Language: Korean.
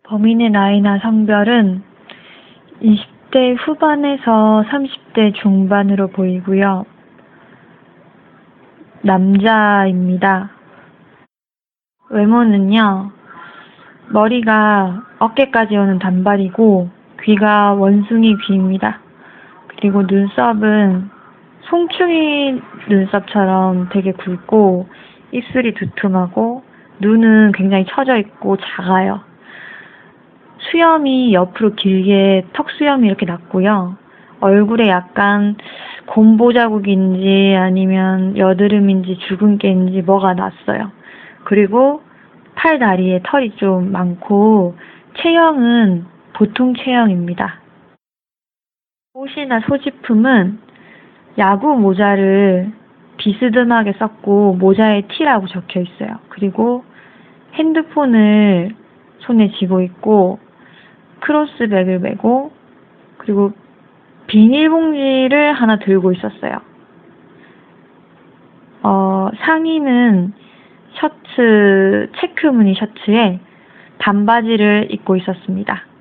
범인의 나이나 성별은 20대 후반에서 30대 중반으로 보이고요. 남자입니다. 외모는요, 머리가 어깨까지 오는 단발이고 귀가 원숭이 귀입니다. 그리고 눈썹은 송충이 눈썹처럼 되게 굵고 입술이 두툼하고 눈은 굉장히 처져 있고 작아요. 수염이 옆으로 길게 턱수염이 이렇게 났고요. 얼굴에 약간 곰보 자국인지 아니면 여드름인지 주근깨인지 뭐가 났어요. 그리고 팔, 다리에 털이 좀 많고 체형은 보통 체형입니다. 옷이나 소지품은 야구 모자를 비스듬하게 썼고 모자에 T라고 적혀 있어요. 그리고 핸드폰을 손에 쥐고 있고 크로스백을 메고 그리고 비닐봉지를 하나 들고 있었어요. 상의는 셔츠, 체크 무늬 셔츠에 반바지를 입고 있었습니다.